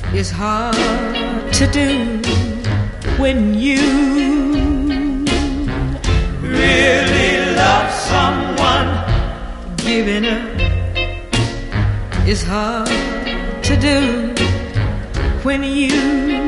is hard to do when you really love someone. Giving up is hard to do when you